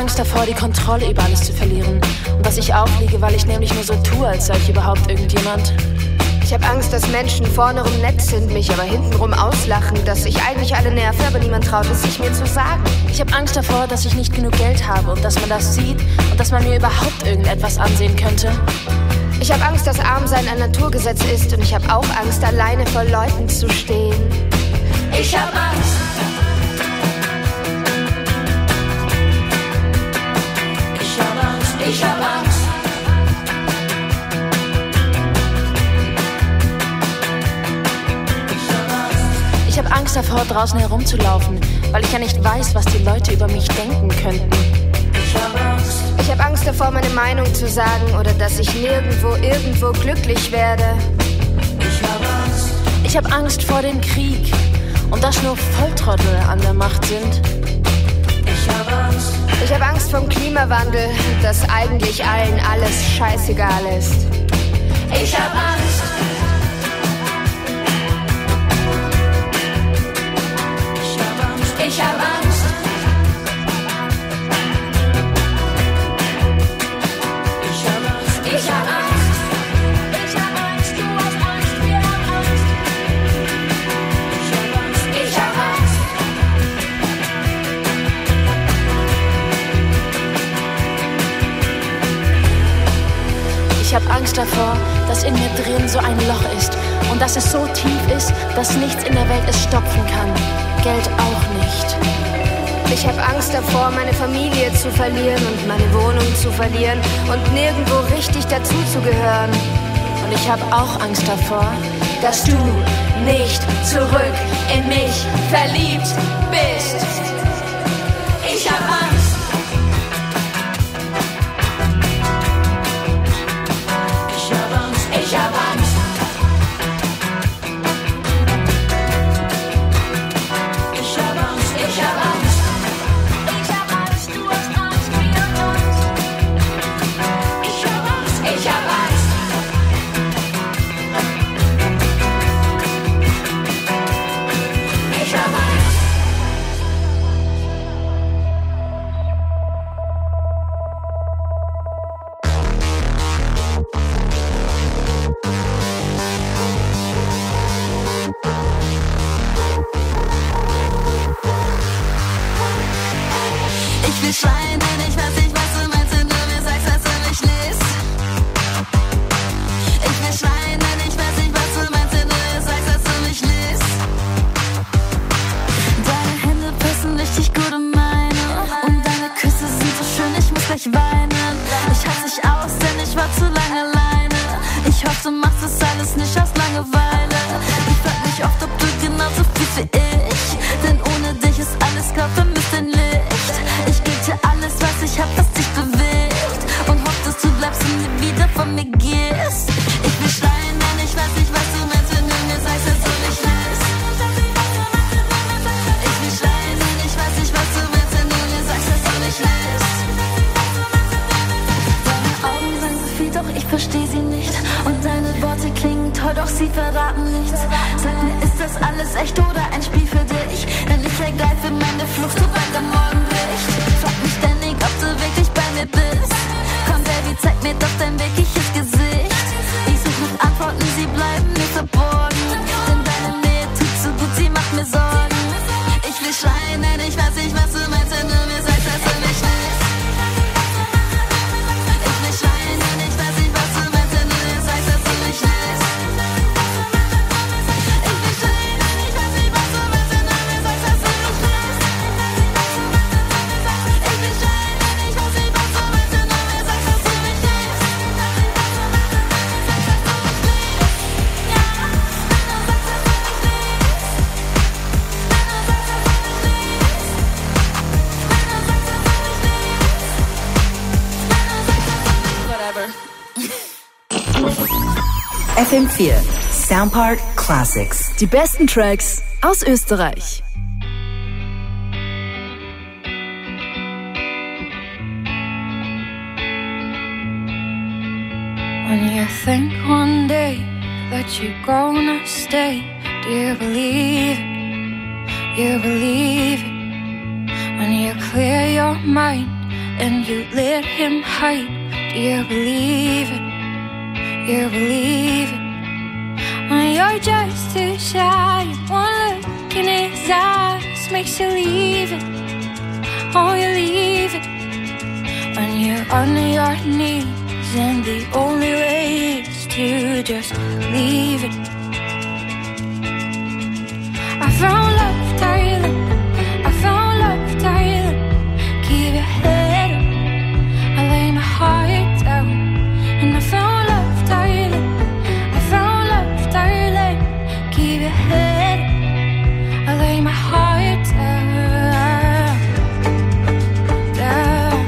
Angst davor, die Kontrolle über alles zu verlieren. Und dass ich aufliege, weil ich nämlich nur so tue, als sei ich überhaupt irgendjemand. Ich hab Angst, dass Menschen vorne rum nett sind, mich aber hintenrum auslachen, dass ich eigentlich alle nerve, aber niemand traut es sich mir zu sagen. Ich hab Angst davor, dass ich nicht genug Geld habe und dass man das sieht und dass man mir überhaupt irgendetwas ansehen könnte. Ich hab Angst, dass Armsein ein Naturgesetz ist und ich hab auch Angst, alleine vor Leuten zu stehen. Ich hab Angst. Ich hab Angst. Ich hab Angst. Ich habe Angst davor, draußen herumzulaufen, weil ich ja nicht weiß, was die Leute über mich denken könnten. Ich habe Angst davor, meine Meinung zu sagen oder dass ich irgendwo glücklich werde. Ich habe Angst vor dem Krieg und dass nur Volltrottel an der Macht sind. Ich habe Angst vom Klimawandel, dass eigentlich allen alles scheißegal ist. Ich habe Angst. Ich hab Angst. Ich hab Angst. Ich hab Angst. Ich hab Angst. Du hast Angst. Wir haben Angst. Ich hab Angst. Ich hab Angst. Ich habe Angst davor, dass in mir drin so ein Loch ist und dass es so tief ist, dass nichts in der Welt es stopfen kann. Geld auch nicht. Ich habe Angst davor, meine Familie zu verlieren und meine Wohnung zu verlieren und nirgendwo richtig dazuzugehören. Und ich habe auch Angst davor, dass du nicht zurück in mich verliebt bist. Ich hab Angst. Ich hab Angst. Ich hab Angst. Ich hab Angst. Ich hab Angst. Ich hab Angst. Du hast Angst. Wir haben Angst. Ich hab Angst. Ich hab Angst. Ich hab Angst. Ich will schreien, denn ich weiß nicht, was du meinst, wenn du mir sagst, dass du mich liebst. Ich will schreien, denn ich weiß nicht, was du meinst, wenn du mir sagst, dass du mich liebst. Deine Hände passen richtig gut in meine und deine Küsse sind so schön, ich muss gleich weinen. Ich halte dich aus, denn ich war zu lange alleine. Ich hoffe, du machst das alles nicht aus Langeweile. Ich frag mich oft, ob du genauso fühlst wie ich, denn ohne dich ist alles grau vermisst in Licht. Ich geb dir alles, was ich hab, was dich bewegt und hoff, dass du bleibst und nie wieder von mir gehst. Ich will schreien, denn ich weiß nicht, was du meinst, wenn du mir sagst, dass du mich liebst. Ich will schreien, denn ich weiß nicht, was du meinst, wenn du mir sagst, dass du mich liebst. Deine Augen sagen so viel, doch ich versteh sie nicht. Und deine Worte klingen toll, doch sie verraten nichts. Sag mir, ist das alles echt oder ein Spiel für dich? Denn ich ergreife meine Flucht, sobald der Morgen bricht. Frag mich ständig, ob du wirklich bei mir bist. Komm, Baby, zeig mir doch dein wirkliches Gesicht. Ich such nach Antworten, sie bleiben mir verborgen. Denn deine Nähe tut so gut, sie macht mir Sorgen. Ich will schreien, denn ich weiß nicht, was du meinst, wenn du mir sagst, dass du mich liebst. Ich will schreien, denn ich weiß nicht, was du meinst, wenn du mir sagst, dass du mich liebst. Ich will schreien, denn ich weiß nicht, was du meinst, wenn du mir sagst, dass du mich liebst. Ich will schreien, denn ich weiß nicht, was du meinst, wenn du mir sagst, dass du mich liebst. FM4 Soundpark Classics. Die besten Tracks aus Österreich. When you think one day that you're gonna stay, do you believe it? You believe it? When you clear your mind and you let him hide. Do you believe it? You believe it? When you're just too shy, one look in his eyes makes you leave it. Oh, you leave it. When you're on your knees and the only way is to just leave it. I found love, darling. I found love, darling. Keep your head up. I lay my heart down. And I found love, darling. I found love, darling. Keep your head up. I lay my heart down. Down.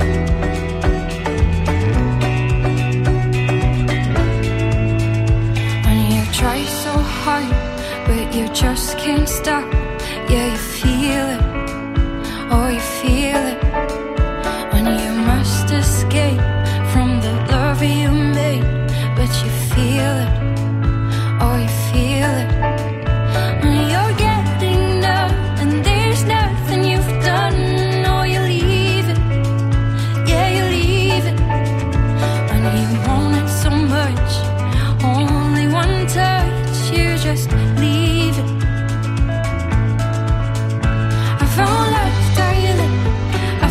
When you try so hard, but you just can't stop. Yeah, you feel it. Oh, you feel it. When you must escape from the love you made, but you feel it. Oh, you feel it. When you're getting numb and there's nothing you've done. Oh, you leave it. Yeah, you leave it. When you want it so much, only one touch, you just leave it. I found love, darling. I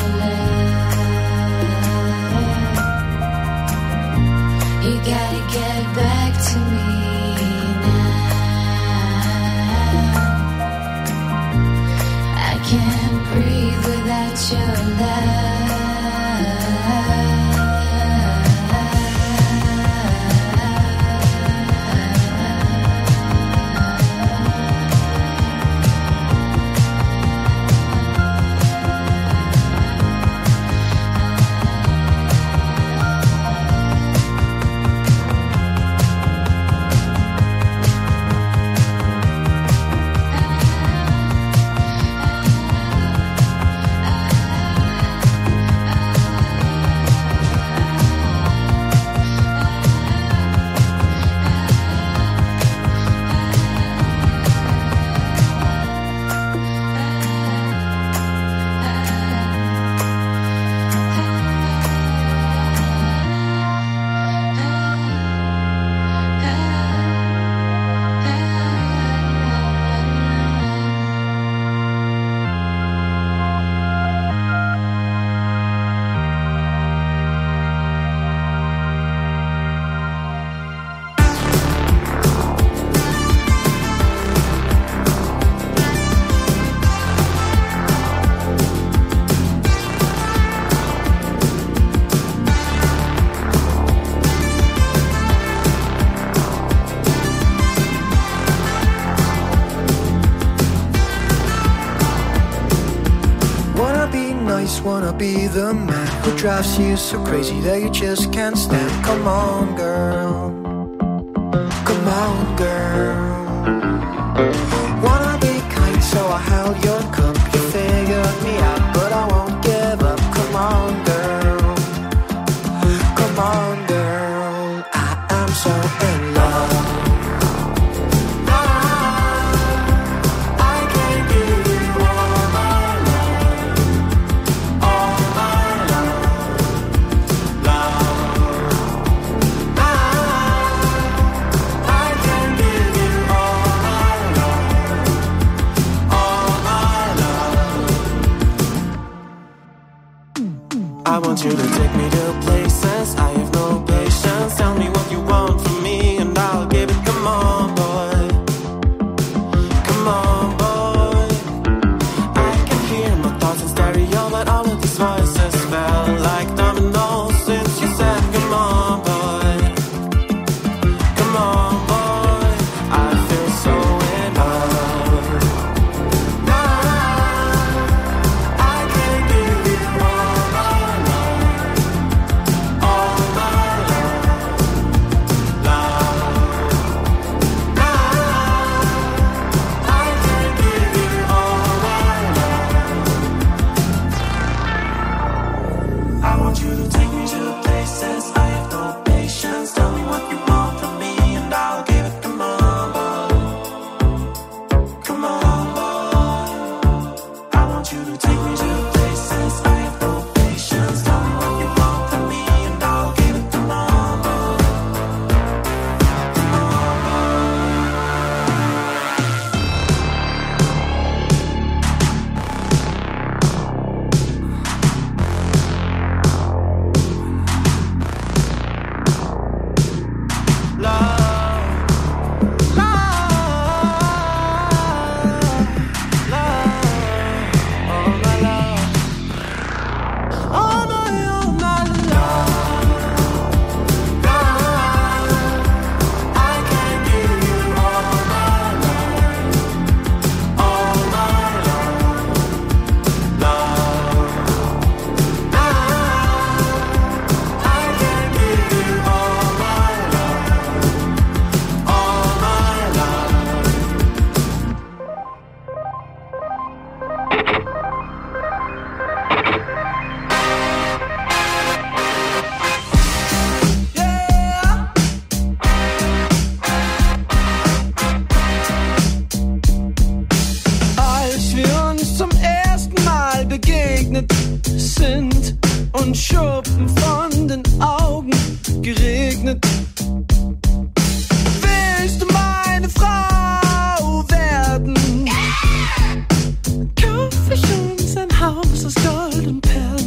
You gotta get back to me now. I can't breathe without your love. Wanna be the man who drives you so crazy that you just can't stand. Come on, girl. Come on, girl. Wanna be kind, so I held your cup. You figured me out, but I won't give up. Come on, girl. Come on, girl. I am so in love. I want you to take me to places I have no patience. Tell me what you want from me and I'll give it. Come on, boy. Come on, boy. I can hear my thoughts in stereo, but all of these voices fell like dominoes since you said come on, boy. Come on, boy. I feel so in love. I can give you all my love. All my love. Love. I can give you all my love. I want you to take me to places I have no patience. Tell me what you want from me and I'll give it. Come on, boy. Come on, boy. I want you to take me to places I have no patience. Tell me what you want from me and I'll give it. Come on, boy. Come on, Als wir uns zum ersten Mal begegnet sind und Schuppen von den Augen geregnet. Willst du meine Frau werden? Kauf ich uns ein Haus aus Gold und Perlen.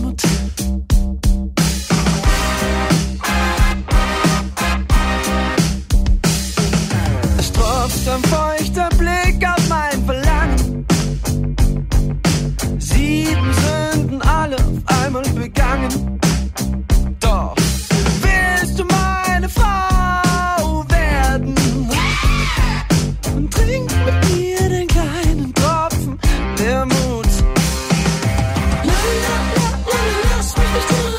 einmal begangen. Doch willst du meine Frau werden und trink mit mir den kleinen Tropfen der Mut. Lass mich nicht los.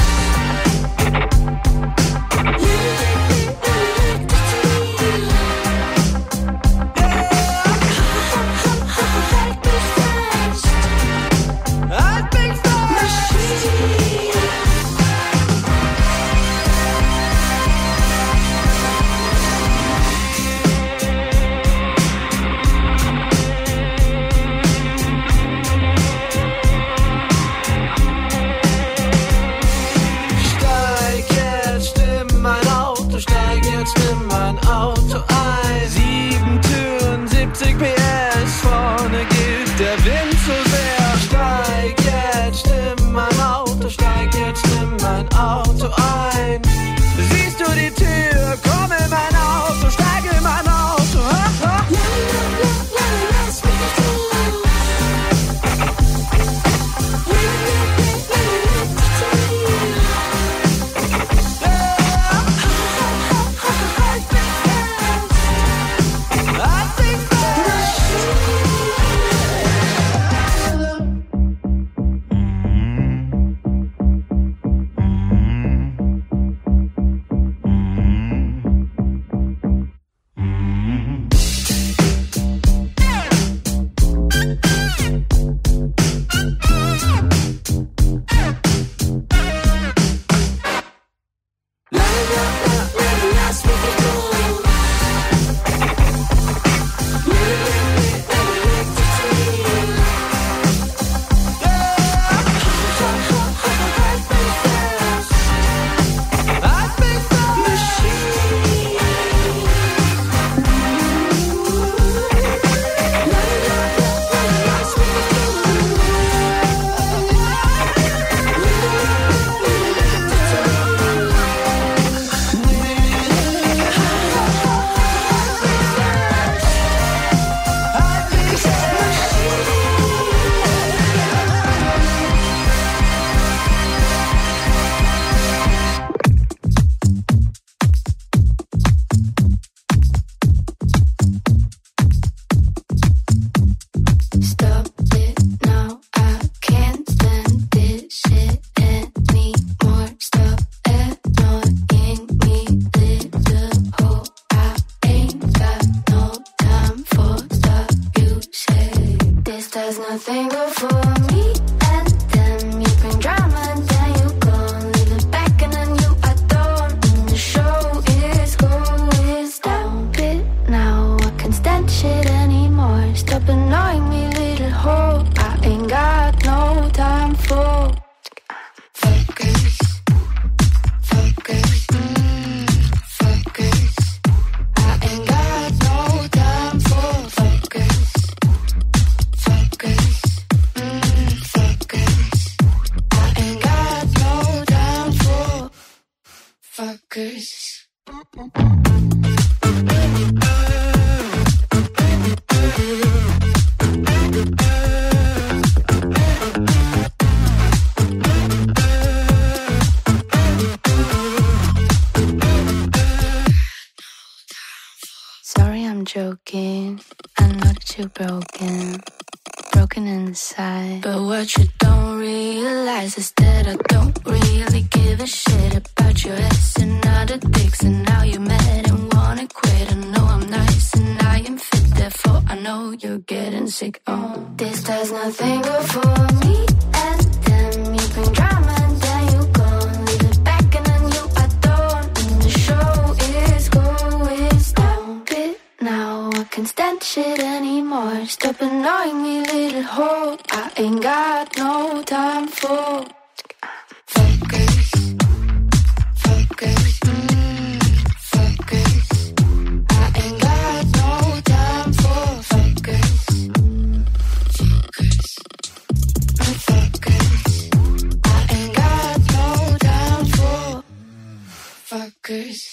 Sorry, I'm joking. I know that you're broken inside. But what you don't realize is that I don't really give a shit about your ass and other dicks. And now you're mad and wanna quit. I know I'm nice and I am fit, therefore I know you're getting sick. Oh, this does nothing good for me and them. You bring drama and then you go, leave it back and then you adore. And the show is going down. Bit now, I can't stand shit anymore. Stop annoying me, little hoe. I ain't got no time for focus, focus, focus. I ain't got no time for focus, focus, focus. I ain't got no time for focus.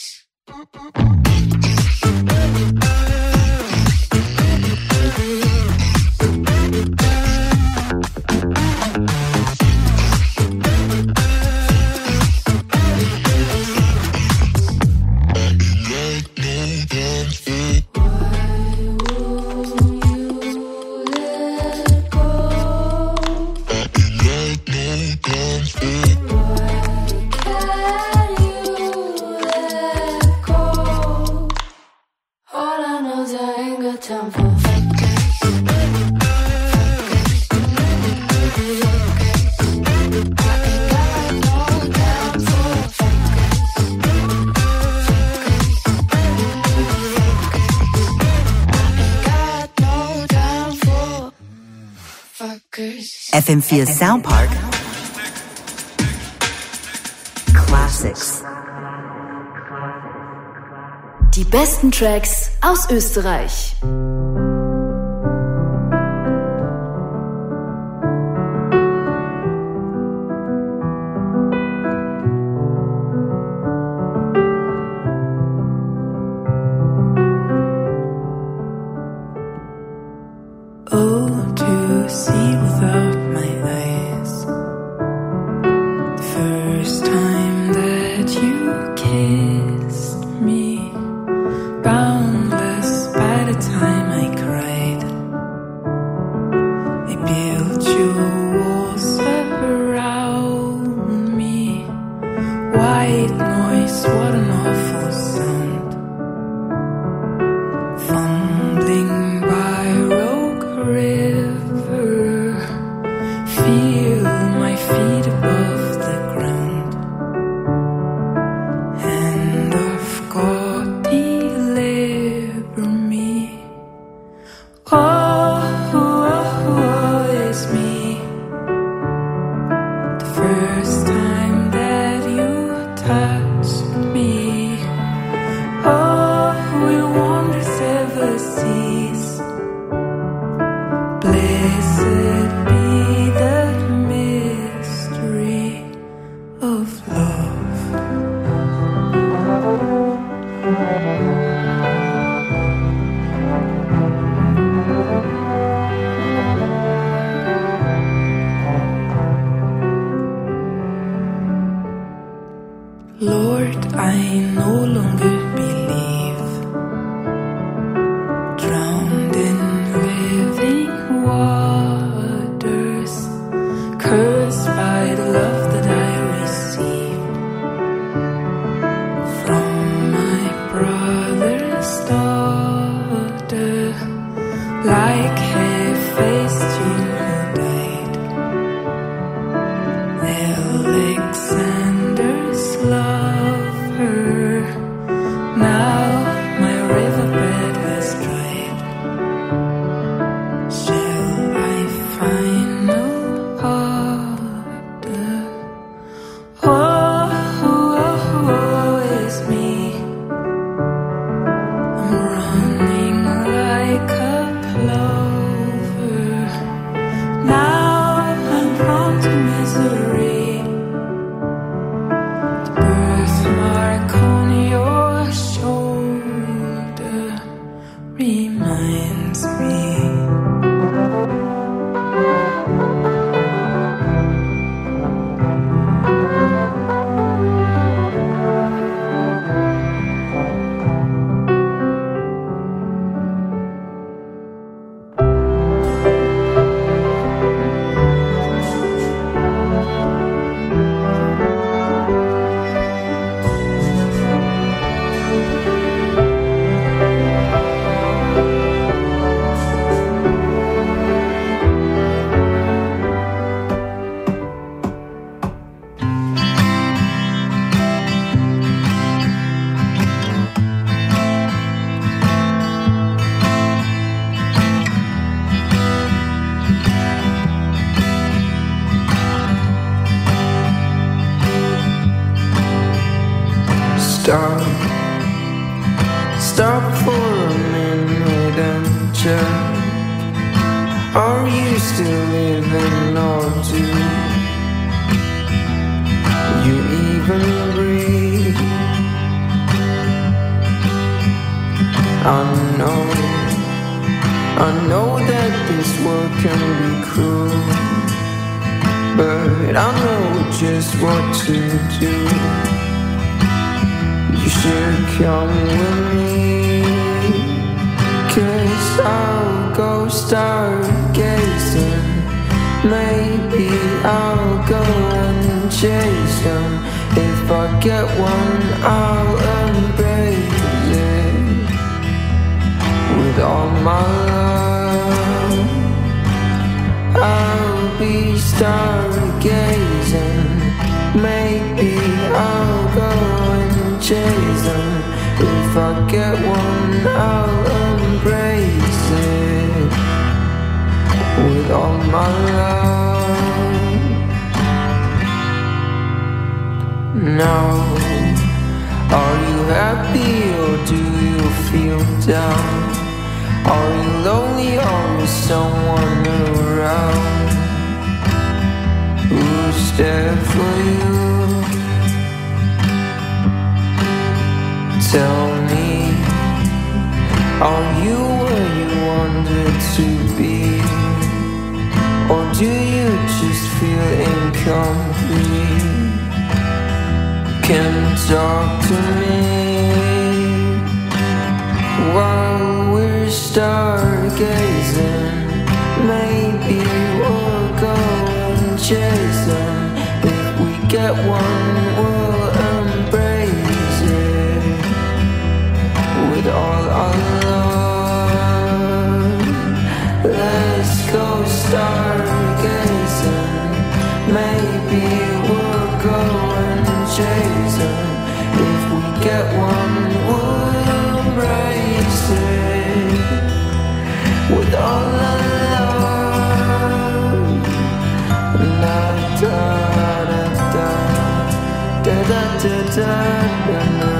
FM4 Sound Park Classics. Die besten Tracks aus Österreich. Lord, I no longer believe, drowned in living waters, cursed by the love that I received from my brother's daughter, like Hephaestus who died. Alexander's lover, now my riverbed has dried. Shall I find no harder? Oh, it's me. I'm running like a plover. Now I'm prone to misery. Birthmark on your shoulder reminds me. Stop for a minute and check. Are you still living or do you even breathe? I know that this world can be cruel, but I know just what to do. You should come with me, 'cause I'll go stargazing. Maybe I'll go and chase them. If I get one, I'll embrace it with all my love. I'll be stargazing. Maybe I'll go and chase them. If I get one, I'll embrace it with all my love. Now, are you happy or do you feel down? Are you lonely or is someone around who's there for you? Tell me, are you where you wanted to be? Or do you just feel incomplete? Can you talk to me while we're stargazing? Maybe we'll go and chase them. If we get one, we'll embrace it with all our love. Let's go stargazing. Maybe we'll go and chase them. If we get one, we'll embrace it with all our love. Na da da da da da da da da.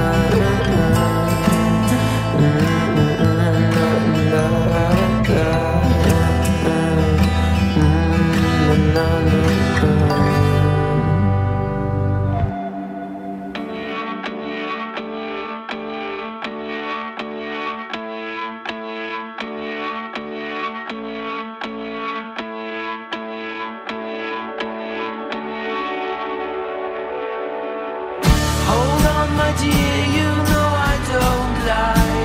Hold on, my dear, you know I don't lie.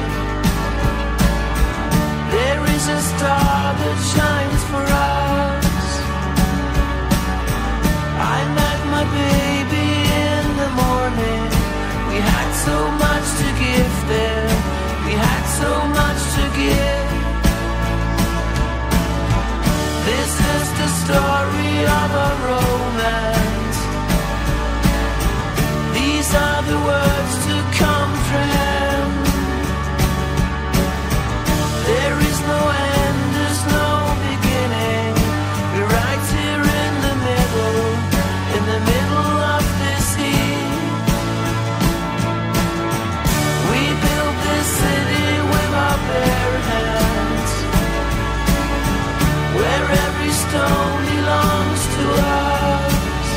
There is a star that shines for us. I met my baby in the morning. We had so much to give there. We had so much to give. This is the story of a romance. These are the words to comprehend. There is no end, there's no beginning. We're right here in the middle of this heat. We built this city with our bare hands, where every stone belongs to us.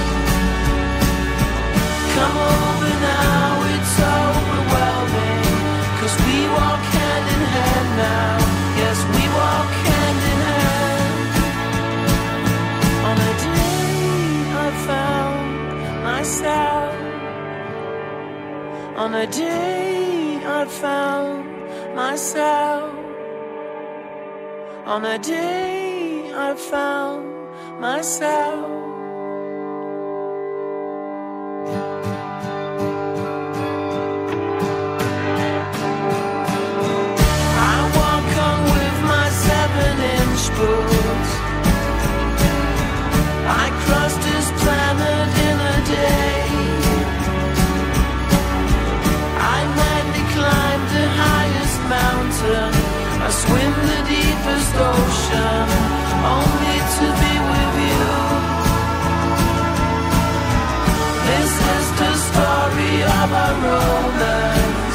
Come over now, it's overwhelming, 'cause we walk hand in hand now. Yes, we walk hand in hand. On a day I found myself. On a day I found myself. On a day I found myself. I walk on with my 7-inch boots. I crossed this planet in a day. I madly climbed the highest mountain. I swim the deepest ocean, only to be with you. This is the story of our romance.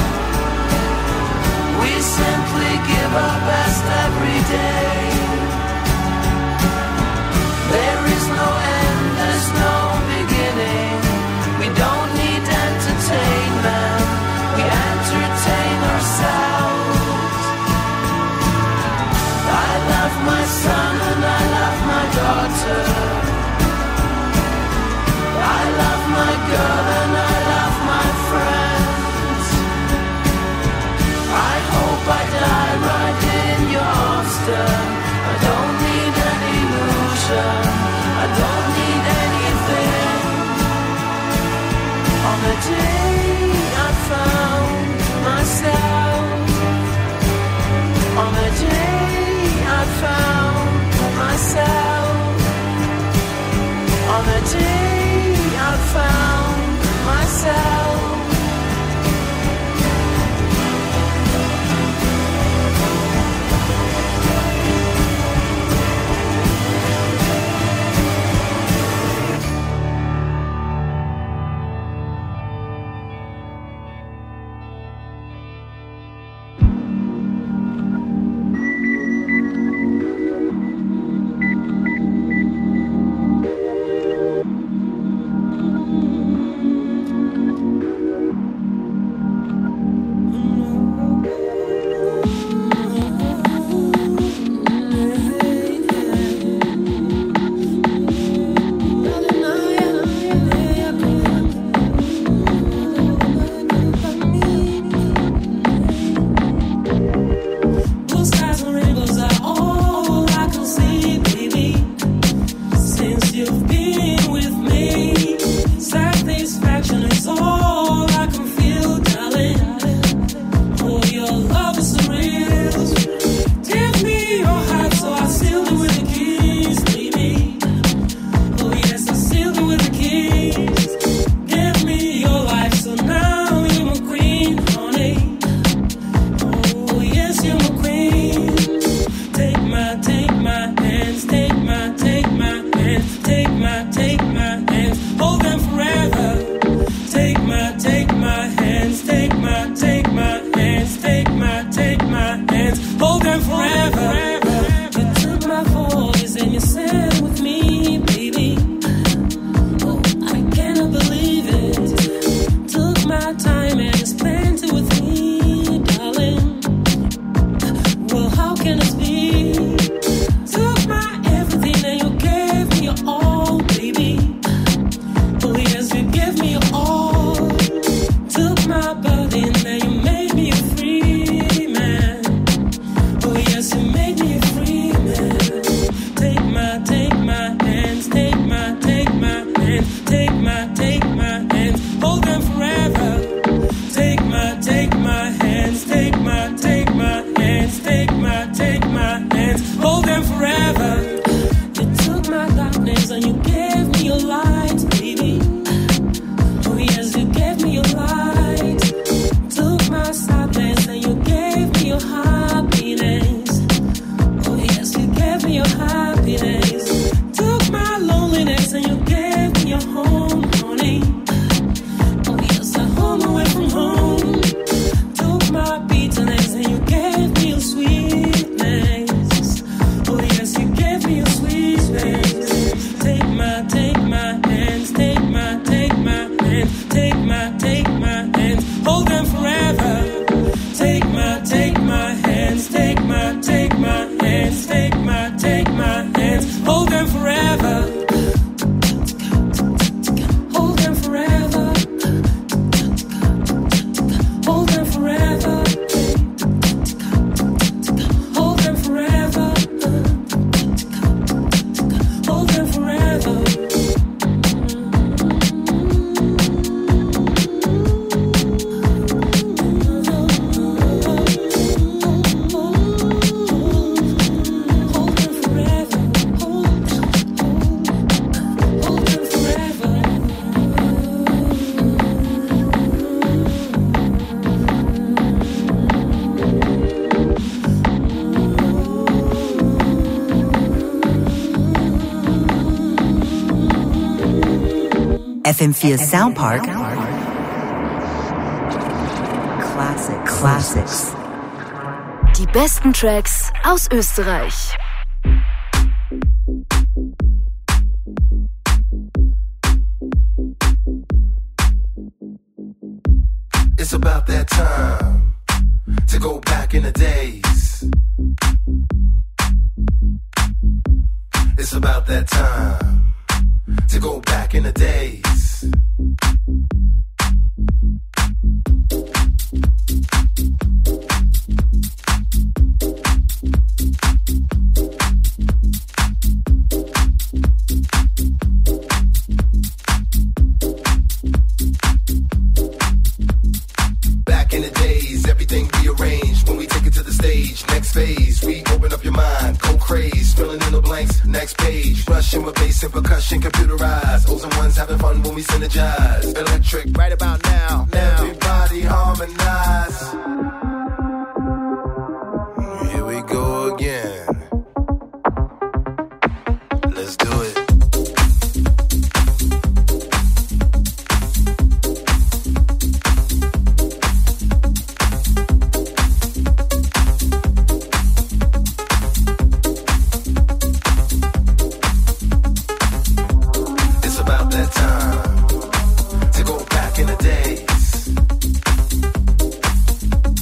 We simply give our best every day. There is no end, there's no beginning. We don't need entertainment, we entertain ourselves. I love my son and I love my daughter. I love my girl and I love my friends. I hope I die right in your Austin. I don't need an illusion, I don't need anything. FM4 Sound Park. Classics. Die besten Tracks aus Österreich. It's about that time to go back in the days. It's about that time to go back in the days. Back in the days, everything rearranged when we take it to the stage. Next phase, we open up your mind, go crazy, filling in the blanks. Next page, rushing with bass and percussion, computerized. O's and ones having fun when we synergize. Electric, right about now. Everybody harmonize. Here we go again. Let's do it. Time to go back in the days.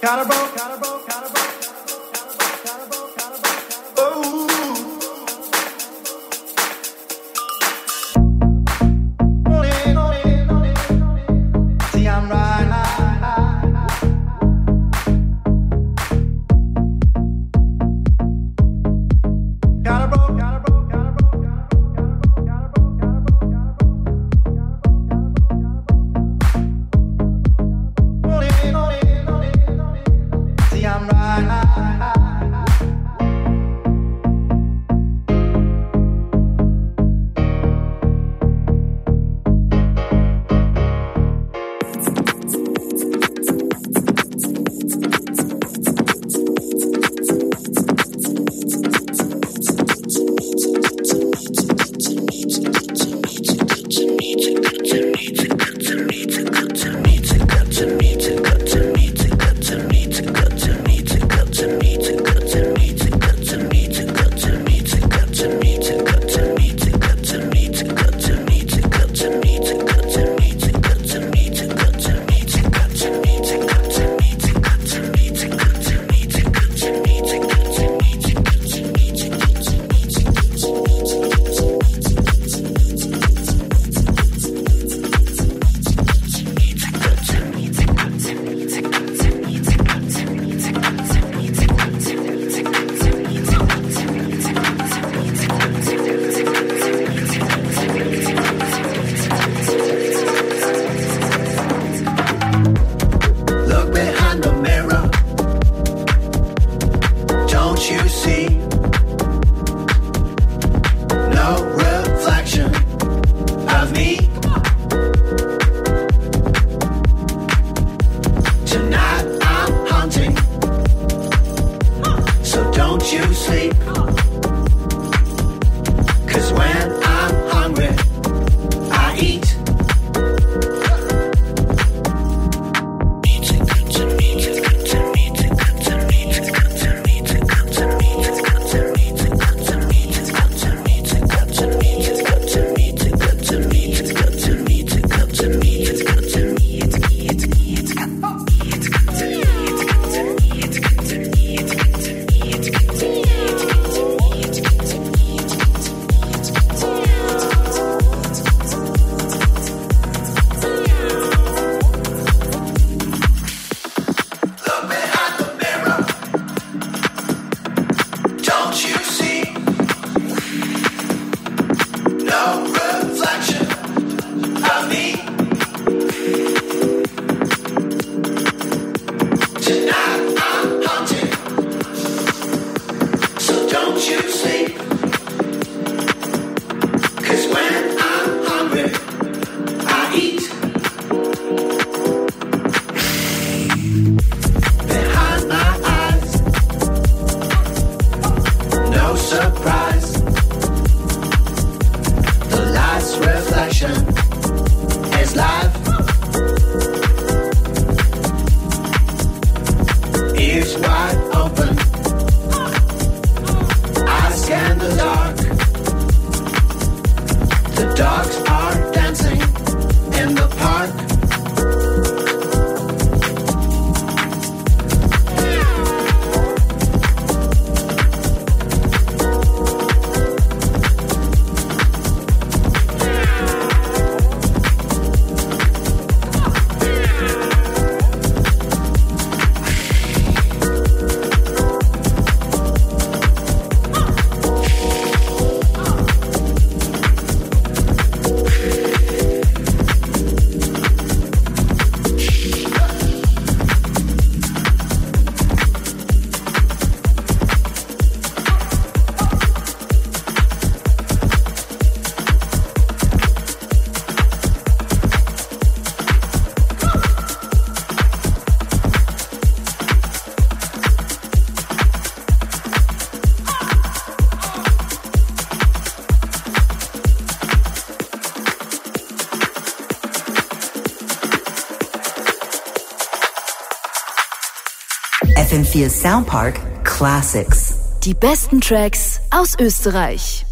FM4 Soundpark Classics. Die besten Tracks aus Österreich.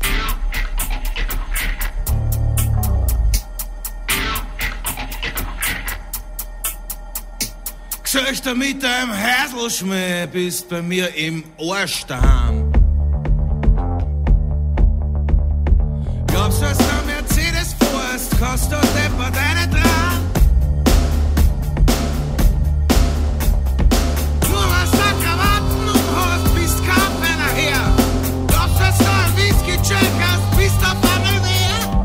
Zöchter mit deinem Häselschmäh bist bei mir im Arsch daheim. Glaubst du, dass du ein Mercedes fährst, kannst du depper deine dran? Nur was da Krawatten umhast, bist kaum einer her. Glaubst du, dass du ein Whisky-Check hast, bist auf einmal mehr?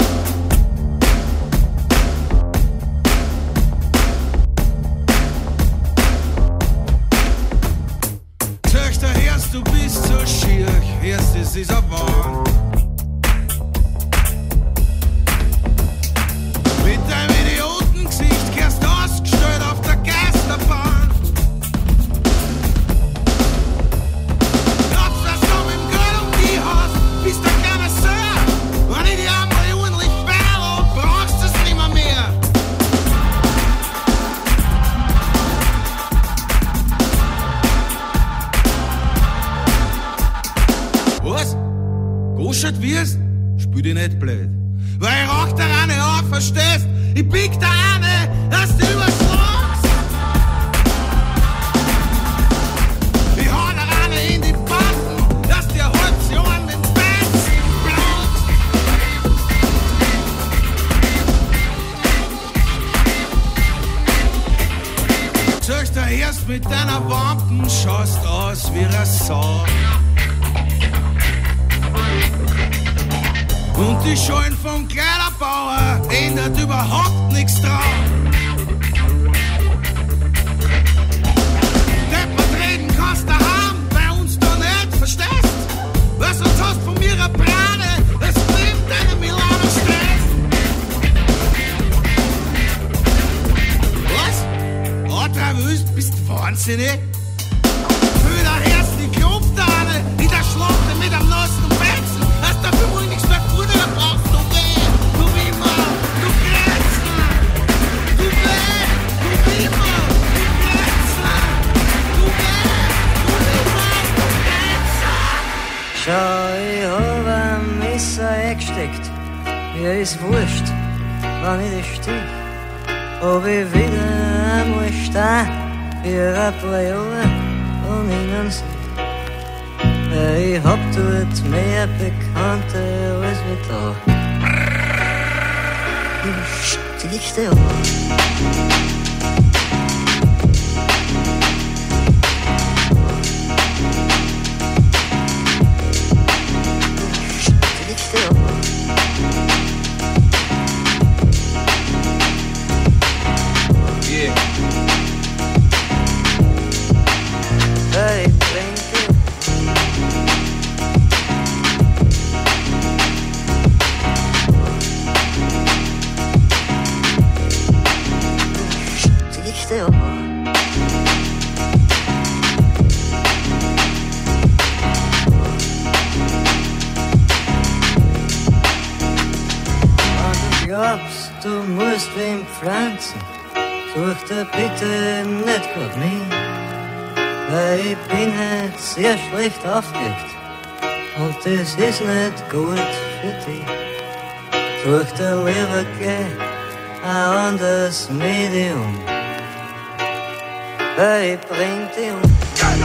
Zöchter, hörst du bist so schier, hörst es ist ein Wahn. Mit deinem Idiotengesicht kehrst du ausgestellt auf der Geisterbahn. Glaubst du, dass du mit dem Geld um die hast, bist du kein Sir. Wenn ich die einmal ordentlich beile, brauchst du es nimmer mehr. Was? Goschert wirst? Spiel dich nicht blöd. Weil ich rauch der eine auf, verstehst? Ich pick der eine, dass du überschlagst. Ich hau der eine in die Backen, dass dir halbs Jahr an den Benz bleibt. Zöchter erst mit deiner Wampen, schaust aus wie eine Sau. Und die Schollen vom Kleiderbauer ändert überhaupt nichts dran. Deppert reden kannst du haben, bei uns da nicht, verstehst? Was sonst hast von mir eine Brane, das bleibt deine Milano Stress. Was? Antrag bist du wahnsinnig? Für der Herz die Klopfdane, in der Schlacht mit am nassen Benzen, hast dafür wohl nichts mehr gut, oder brauchst du weh, du Wimmer, du Grätzler, du weh, du Wimmer, du Grätzler, du weh, du Wimmer, du Grätzler. Schau, ich hab ein Messer eingesteckt, mir ist wurscht, wann ich dich stich, ob ich wieder einmal stehe, für ein paar Jahre und innen sie. Ich hab dort mehr Bekannte als wie da. Ich stichte aber. Stichte aber. Yeah. Hey, trinke. Stichte aber. Wenn du glaubst, du musst wem pflanzen, such dir bitte nicht grad mich. Weil ich bin halt sehr schlecht aufgelegt und das ist nicht gut für dich. Such dir lieber gleich ein anderes Medium, weil ich bring dich um.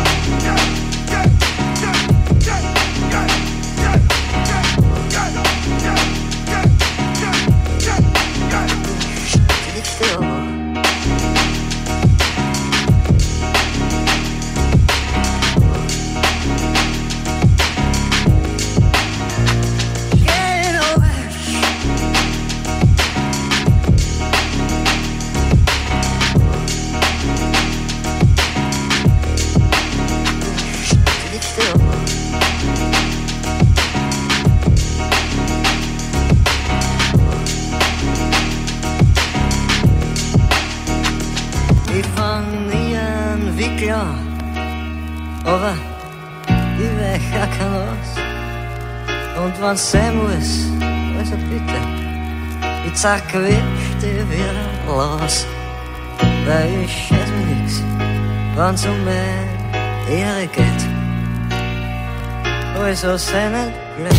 Stichte aber. Ich fang nie an wie klar, aber ich weich auch kein aus. Und wenn's sein muss, also bitte, ich zerquetsch dich wieder los. Weil ich scheiß mir nix, wenn's um meine Ehre geht. Also sei nicht blöd.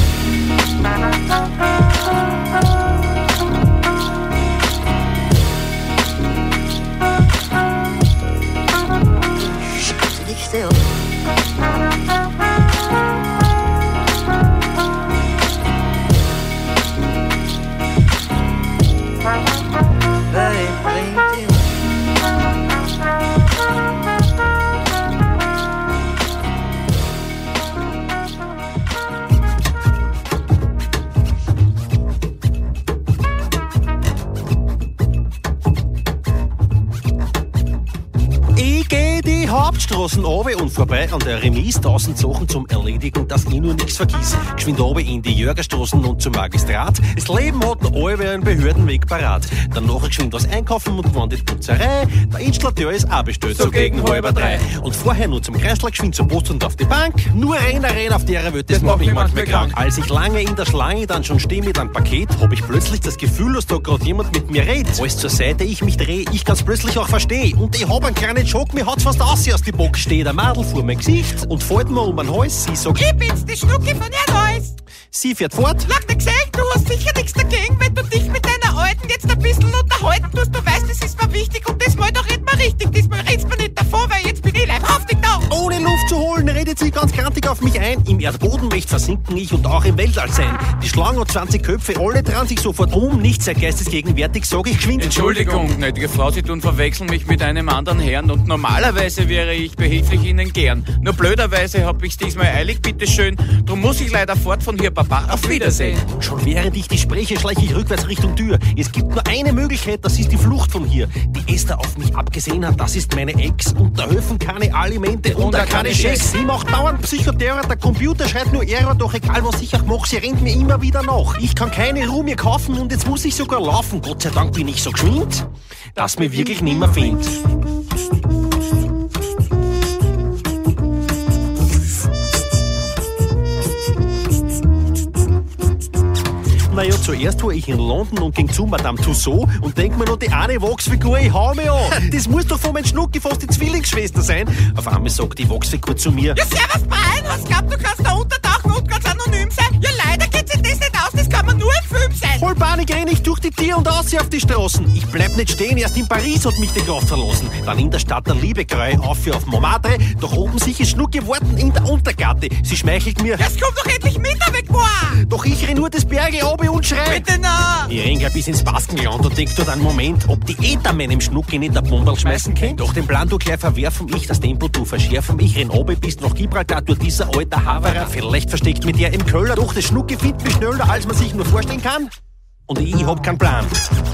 die Hauptstraßen runter und vorbei an der Remise, 1000 Sachen zum Erledigen, dass ich nur nichts vergiss. Geschwind runter in die Jörgerstraßen und zum Magistrat. Das Leben hat noch alle einen Behördenweg parat. Dann nachher geschwind was einkaufen und wann die Putzerei. Der Installateur ist auch bestellt, so gegen 2:30. Und vorher nur zum Kreisler geschwind zur Post und auf die Bank. Nur rein auf der Welt, das macht mich manchmal krank. Als ich lange in der Schlange dann schon stehe mit einem Paket, hab ich plötzlich das Gefühl, dass da grad jemand mit mir redet. Alles zur Seite, ich mich dreh, ich kann's plötzlich auch verstehen. Und ich hab einen kleinen Schock, mir hat's fast aus die Bock. Steht der Madel vor mein Gesicht und fällt mir um den Hals. Sie sagt, ich bin's, die Schnucki von Erdhäus. Sie fährt fort. Lag dir gesagt, du hast sicher nichts dagegen, wenn du dich mit deiner Alten jetzt ein bisschen unterhalten tust. Du weißt, das ist mir wichtig und das Mal doch red mal richtig. Diesmal redst mir nicht davor, weil jetzt bin ich leibhaftig da. Ohne Luft zu holen, redet sie ganz krantig auf mich ein. Im Erdboden möcht versinken ich und auch im Weltall sein. Die Schlange hat 20 Köpfe, alle dran sich sofort um. Nicht sehr geistesgegenwärtig, sag ich geschwind. Entschuldigung, gnädige Frau, Sie tun verwechseln mich mit einem anderen Herrn und normalerweise wäre ich behilflich Ihnen gern. Nur blöderweise hab ich's diesmal eilig, bitteschön. Drum muss ich leider fort von hier, Papa. Auf Wiedersehen. Schon während ich die spreche, schleiche ich rückwärts Richtung Tür. Es gibt nur eine Möglichkeit, das ist die Flucht von hier. Die Esther auf mich abgesehen hat, das ist meine Ex. Und da helfen keine Alimente und da keine Schecks. Sie macht dauernd Psychoterror, der Computer schreit nur Error. Doch egal was ich auch mache, sie rennt mir immer wieder nach. Ich kann keine Ruhe mehr kaufen und jetzt muss ich sogar laufen. Gott sei Dank bin ich so geschwind, dass mir wirklich nimmer findet. Naja, zuerst war ich in London und ging zu Madame Tussauds und denk mir noch, die eine Wachsfigur, ich hau mich an. Das muss doch von meinem Schnucki fast die Zwillingsschwester sein. Auf einmal sagt die Wachsfigur zu mir, ja, servus Brian, hast glaubt, du kannst da untertauchen und ganz anonym sein? Ja, leider geht sich das nicht aus, das kann man nur im Film sein. Voll Panik renn ich durch die Tür und aus auf die Straßen. Ich bleib nicht stehen, erst in Paris hat mich die Kraft verlassen. Dann in der Stadt der Liebe grei auf Montmartre. Doch oben sich ist Schnucki warten in der Untergatte. Sie schmeichelt mir, jetzt komm doch endlich mit, weg, boah! Doch ich renn nur das Berge runter und schrei, bitte na! Ich renn gleich bis ins Baskenland und denk dort einen Moment, ob die Eta meinem Schnucki nicht der Bomberl schmeißen kann. Doch den Plan du gleich verwerfen, ich das Tempo du verschärfen. Ich renn runter bis nach Gibraltar durch dieser alter Haverer. Vielleicht versteckt mit der im Köller. Doch das Schnucki findet mich schneller, als man sich nur vorstellen kann. Und ich hab keinen Plan.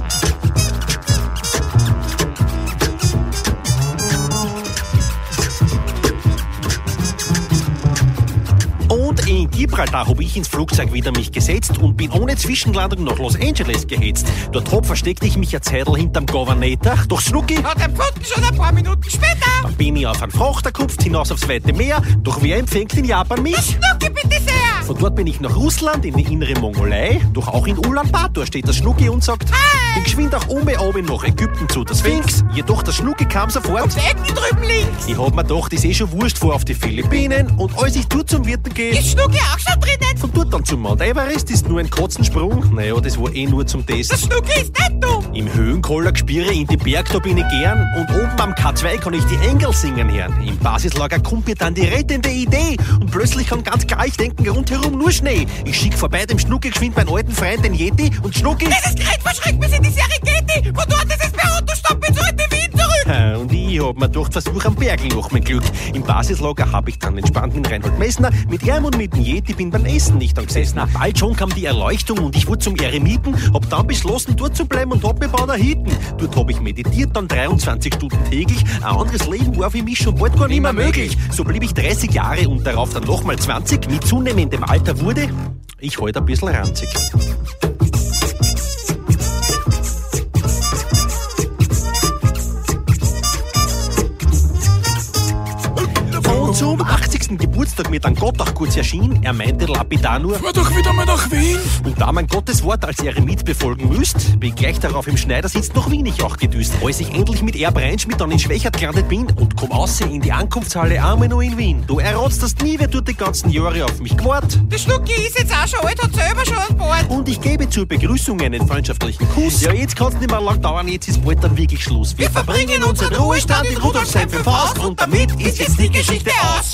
Und in Gibraltar hab ich ins Flugzeug wieder mich gesetzt und bin ohne Zwischenlandung nach Los Angeles gehetzt. Dort versteckte ich mich ein Zeitl hinterm Governator. Doch Schnucki hat empfunden schon ein paar Minuten später. Dann bin ich auf einen Frachter gekupft, hinaus aufs weite Meer. Doch wer empfängt in Japan mich? Das Schnucki, bitte sehr! Von dort bin ich nach Russland, in die innere Mongolei. Doch auch in Ulaanbaatar steht das Schnucki und sagt, hi! Bin geschwind auch oben nach Ägypten zu der Sphinx. Jedoch das Schnucki kam sofort. Und Ecken drüben links. Ich hab mir gedacht, ist schon wurscht, vor auf die Philippinen. Und als ich dort zum Wirten gehe, ist Schnucki auch schon drinnen. Von dort dann zum Mount Everest ist nur ein Katzensprung. Naja, das war nur zum Test. Das Schnucki ist nicht dumm. Im Höhenkoller gespüre in die Berg, da bin ich gern. Und oben am K2 kann ich die Engel singen hören. Im Basislager kommt mir dann die rettende Idee. Und plötzlich kann ganz klar ich denken, rundherum nur Schnee. Ich schick vorbei dem Schnucki geschwind meinen alten Freund, den Yeti. Und Schnucki, dieses Gerät verschreckt bis in die Serengeti. Von dort ist es per Autostopp ins alte Wien zurück. Und ich hab mir gedacht, versuch am Bergl noch mein Glück. Im Basislager hab ich dann entspannt mit Reinhold Messner. Mit ihm und mit dem Yeti bin beim Essen nicht angesessen. Bald schon kam die Erleuchtung und ich wurde zum Eremiten. Hab dann beschlossen, dort zu bleiben und hab mir bei der Hitten. Dort hab ich meditiert, dann 23 Stunden täglich. Ein anderes Leben war für mich schon bald gar nicht mehr möglich. So blieb ich 30 Jahre und darauf dann nochmal 20. Mit zunehmendem Alter wurde ich heute ein bisschen ranzig. Zum 80. Geburtstag mir dann Gott auch kurz erschien. Er meinte lapidar nur, fahr doch wieder mal nach Wien. Und da man Gottes Wort als Eremit befolgen müsst, bin gleich darauf im Schneidersitz nach Wien ich auch gedüst. Als ich endlich mit Erb Reinschmidt dann in Schwächert gelandet bin und komm aussehen in die Ankunftshalle einmal noch in Wien. Du errotzt das nie, wer tut die ganzen Jahre auf mich gewartet. Der Schnucki ist jetzt auch schon alt, hat selber schon an Bord. Und ich gebe zur Begrüßung einen freundschaftlichen Kuss. Ja, jetzt kann's nicht mehr lang dauern, jetzt ist bald dann wirklich Schluss. Wir verbringen unseren Ruhestand in Rudolfsheim 5 Haus und damit ist jetzt die Geschichte aus.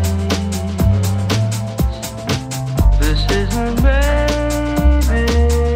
This isn't maybe.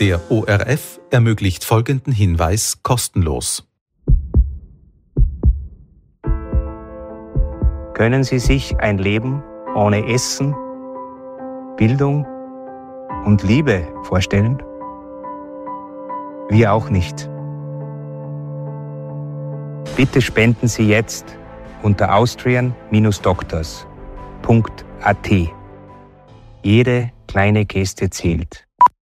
Der ORF ermöglicht folgenden Hinweis kostenlos. Können Sie sich ein Leben ohne Essen, Bildung und Liebe vorstellen? Wir auch nicht. Bitte spenden Sie jetzt unter austrian-doctors.at. Jede kleine Geste zählt.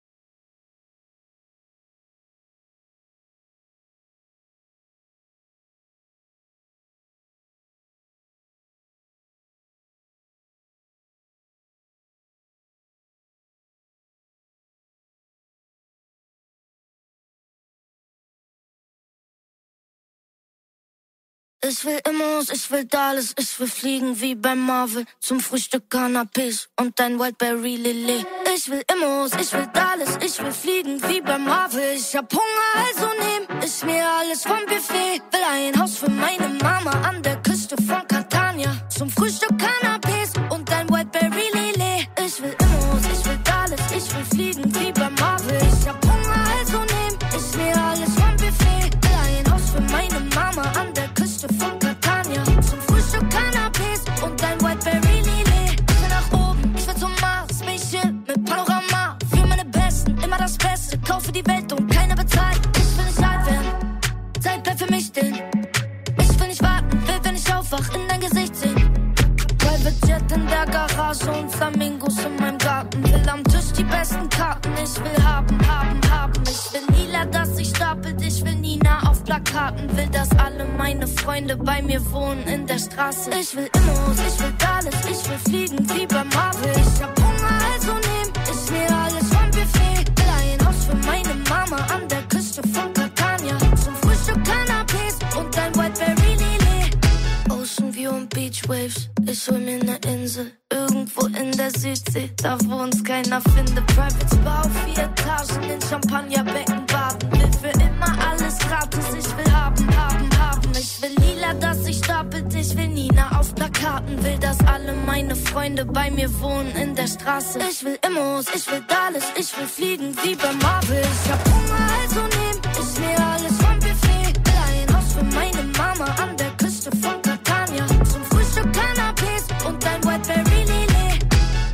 Ich will Immos, ich will Dallas, ich will fliegen wie beim Marvel. Zum Frühstück Canapés und ein Wildberry Lillet. Ich will Immos, ich will Dallas, ich will fliegen wie beim Marvel. Ich hab Hunger, also nehm ich mir alles vom Buffet. Will ein Haus für meine Mama an der Küste von Catania. Zum Frühstück Canapés und ein Wildberry Lillet. Ich will Immos, ich will Dallas, ich will fliegen wie beim Marvel. Ich hab Hunger, also nehm ich mir alles vom Buffet. Will ein Haus für meine Mama an der Küste von Catania. Zum Frühstück Canapés und ein Wildberry Lillet. Ich will nach oben, ich will zum Mars. Spaceship mit Panorama. Für meine Besten, immer das Beste. Kaufe die Welt und keiner bezahlt. Ich will nicht alt werden, Zeit bleibt für mich stehen. Ich will nicht warten, will, wenn ich aufwach, in dein Gesicht sehen. Private Jet in der Garage und Flamingos in meinem Garten. Will am Tisch die besten Karten. Ich will haben, haben, haben. Ich will Lila, dass sich stapelt. Ich will Nina auf Plakaten. Will, dass alle meine Freunde bei mir wohnen in der Straße. Ich will Immos, ich will Dallas, ich will fliegen wie beim Marvel. Ich hab Hunger, also nehm ich mir alles vom Buffet. Will ein Haus für meine Mama an der Küste von Catania. Zum Frühstück Canapés und ein Wildberry Lillet. Ocean View und Beach Waves. Ich hol mir ne Insel, irgendwo in der Südsee, da wo uns keiner findet. Private Spa auf 4 Etagen, in Champagnerbecken baden. Will für immer alles gratis, ich will haben, haben, haben. Ich will Lila, dass sich stapelt, ich will Nina auf Plakaten. Will, dass alle meine Freunde bei mir wohnen in der Straße. Ich will Immos, ich will Dallas, ich will fliegen wie beim Marvel. Ich hab Hunger, also nehm ich mir alles vom Buffet. Will ein Haus für meine Mama an der Küste von Catania. Zum Frühstück Canapés und ein Wildberry Lillet.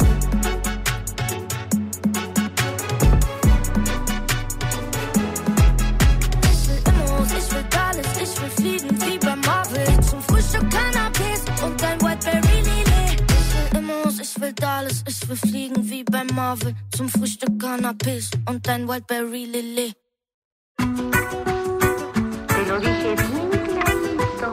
Ich will Immos, ich will Dallas, ich will fliegen wie beim Marvel. Zum Frühstück Canapés und ein Wildberry Lillet. Ich will Immos, ich will Dallas, ich will fliegen wie beim Marvel. Zum Frühstück Canapés und ein Wildberry Lillet. Te lo dije bien clarito.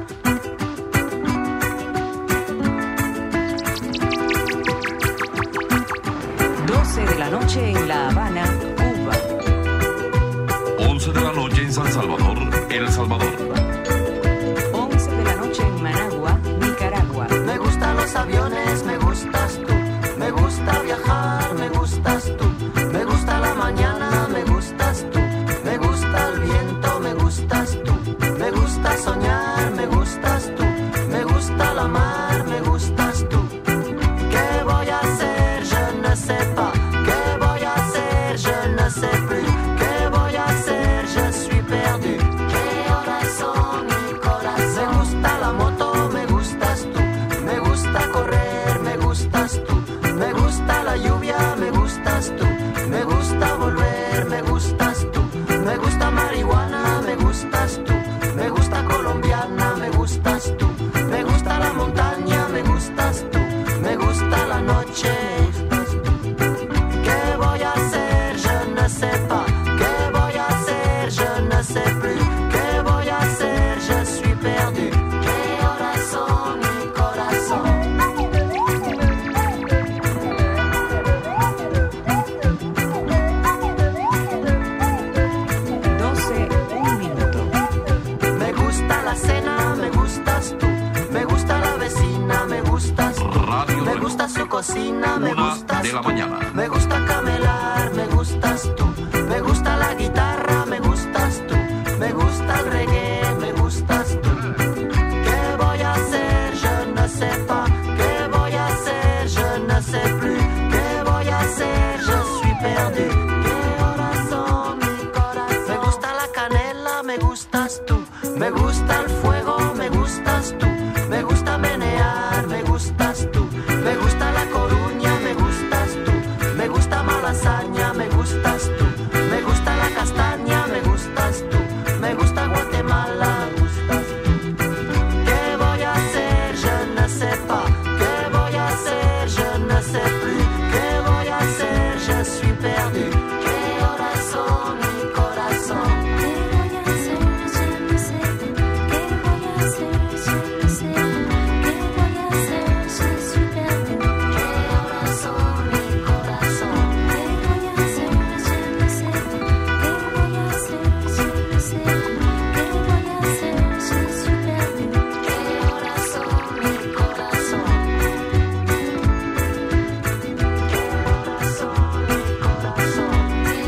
12 de la noche en La Habana, Cuba. 11 de la noche en San Salvador, El Salvador. 11 de la noche en Managua, Nicaragua. Me gustan los aviones, me gustas tú. Me gusta viajar, me gustas tú. Me gusta la mañana, me gustas tú. Me gusta el viento, me gustas tú. Me gusta soñar, me gustas tú. Me gusta la mar, me gustas tú. ¿Qué voy a hacer? Je ne sais pas. ¿Qué voy a hacer? Je ne sais plus. ¿Qué voy a hacer? Je suis perdu. ¿Qué horas son mi corazón? Me gusta la moto, me gustas tú. Me gusta correr, me gustas tú. Me gusta la lluvia, me gustas tú. Me gusta volver, me gustas tú. Me gusta marihuana, me gustas tú. Me gusta colombiana, me gustas tú. Me gusta la montaña, me gustas tú. Me gusta la noche. ¿Qué voy a hacer? Je ne sais pas. ¿Qué voy a hacer? Je ne sais plus. ¿Qué voy a hacer? Je suis perdu. ¿Qué horas son mi corazón? 12, 1 minuto. Me gusta la cena, me gustas tú. Me gusta la vecina, me gustas tú. Radio Me gusta su cocina, me 1 gustas de la tú. mañana. Me gusta camelar, me gustas tú.